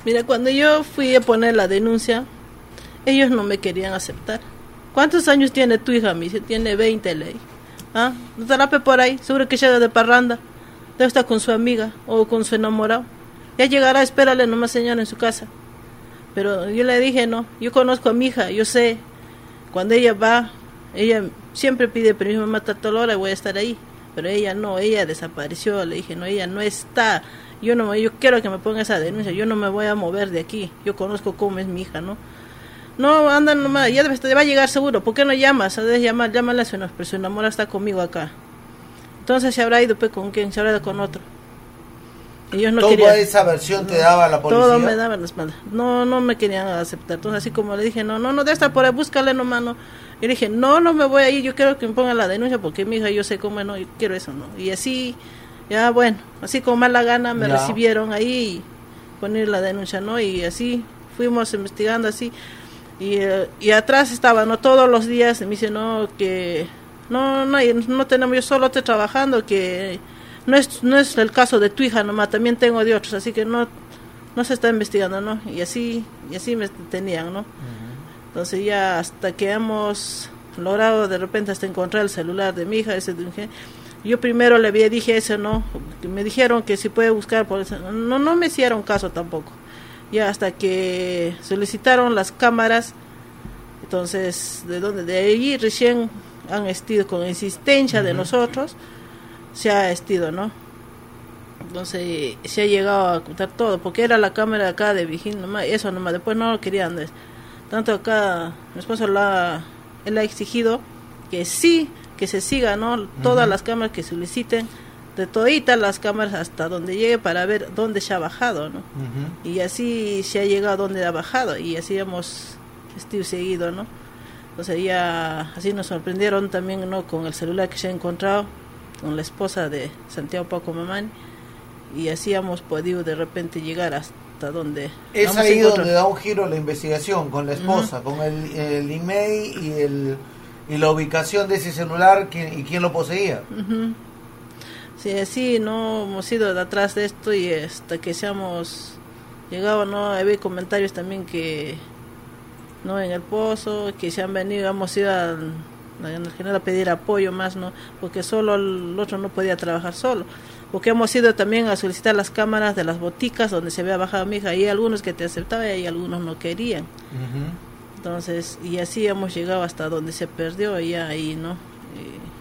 Mira, cuando yo fui a poner la denuncia, ellos no me querían aceptar. ¿Cuántos años tiene tu hija? Me dice, tiene 20, ley. ¿Ah? ¿No estará por ahí? Seguro que llega de parranda. Debe estar con su amiga o con su enamorado. Ya llegará, espérale nomás, señora, en su casa. Pero yo le dije, no, yo conozco a mi hija, yo sé, cuando ella va, ella siempre pide permiso, mamá, está toda la hora, voy a estar ahí. Pero ella no, ella desapareció, le dije, no, ella no está. Yo quiero que me ponga esa denuncia, yo no me voy a mover de aquí, yo conozco cómo es mi hija, ¿no? No, anda nomás, ya va a llegar seguro, ¿por qué no llamas? Debes llamar, llámale a su enamorada, está conmigo acá. Entonces se habrá ido pues con quién, se habrá ido con otro. Ellos no ¿Toda querían, esa versión te daba la policía? todo me daban la espalda. No me querían aceptar. Entonces así como le dije, no debe estar por ahí, búscale nomás, no. Yo le dije, no me voy a ir, yo quiero que me pongan la denuncia porque mi hija, yo sé cómo, no, yo quiero eso, no. Y así, ya bueno, así con mala gana me recibieron ahí y poner la denuncia, ¿no? Y así fuimos investigando así. Y atrás estaba, ¿no? Todos los días me dice, no, que no tenemos, yo solo estoy trabajando, que no es el caso de tu hija nomás, también tengo de otros, así que no se está investigando, ¿no? Y así me tenían, ¿no? Entonces ya hasta que hemos logrado de repente hasta encontrar el celular de mi hija, yo primero le dije eso, ¿no? Me dijeron que si puede buscar por eso, no me hicieron caso tampoco. Ya hasta que solicitaron las cámaras, entonces de ahí recién han estido con insistencia de nosotros, se ha estido, ¿no? Entonces se ha llegado a ocultar todo, porque era la cámara acá de Vigil nomás, eso nomás, después no lo querían. Tanto acá, mi esposo él ha exigido que sí, que se siga, ¿no? Todas las cámaras que soliciten, de toditas las cámaras hasta donde llegue para ver dónde se ha bajado, ¿no? Y así se ha llegado a donde ha bajado, y así hemos seguido, ¿no? Entonces ya así nos sorprendieron también, ¿no? Con el celular que se ha encontrado con la esposa de Santiago Paco Mamani, y así hemos podido de repente llegar hasta donde es ahí donde da un giro la investigación con la esposa, con el email y la ubicación de ese celular y quién lo poseía. Sí, así no hemos ido detrás de esto y hasta que seamos llegado, no había comentarios también que no en el pozo, que se han venido, hemos ido en general a pedir apoyo más, no, porque solo el otro no podía trabajar solo, porque hemos ido también a solicitar las cámaras de las boticas donde se había bajado mi hija, y hay algunos que te aceptaban y algunos no querían. Entonces, y así hemos llegado hasta donde se perdió, y ahí, ¿no?